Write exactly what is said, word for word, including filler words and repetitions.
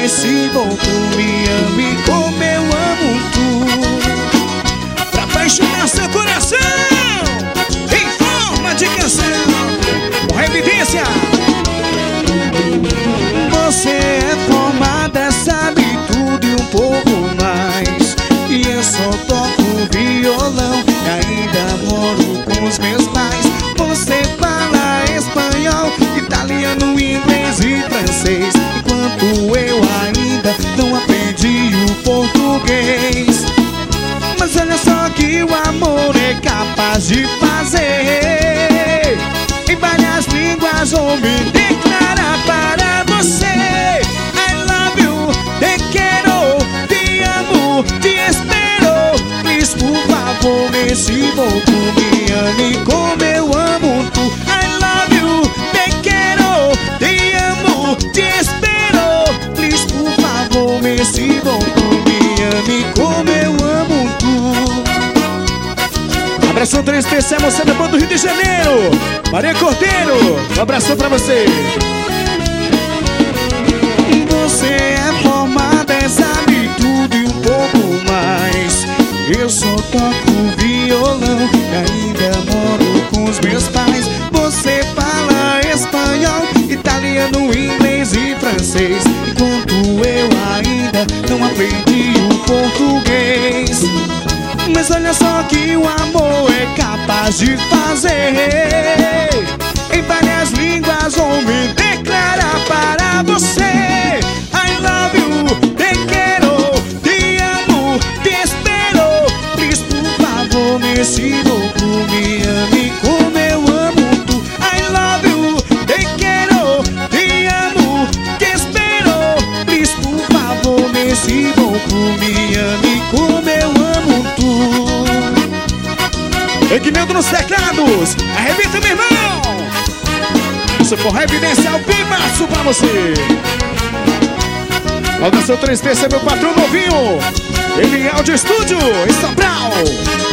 nesse volto, me ame como eu amo tu. Pra apaixonar seu coração em forma de canção, com evidência. Você é formada, sabe tudo e um pouco mais. E eu só toco violão e ainda moro com os meus pais. Você fala espanhol, italiano, inglês e francês, enquanto eu ainda não aprendi o português. Mas olha só que o amor é capaz de fazer. Em várias línguas vou me declarar para você. I love you, te quero, te amo, te espero. Please, por favor, nesse volto, me ame como eu amo tu. I love you, te quero, te amo, te espero. Please, por favor, nesse volto, me ame como eu amo tu. Abração tão especial, você da banda do Rio de Janeiro, Maria Cordeiro, um abração pra você. Você é formada, sabe tudo e um pouco mais. Eu só toco violão e ainda moro com os meus pais. Você fala espanhol, italiano, inglês e francês, enquanto eu ainda não aprendi o português. Mas olha só que o amor é capaz de fazer. Em várias línguas vou me declarar para você. I love you, te quero, te amo, te espero. Please, por favor, nesse louco, me ame como eu amo tu. I love you, te quero, te amo, te espero. Please, por favor, nesse louco, me ame como eu amo tu. Equimendo nos teclados, arrebenta, meu irmão. Se for evidência, o pimaço pra você. Saudação três P C, meu patrão novinho. Ele é áudio estúdio em Sobral.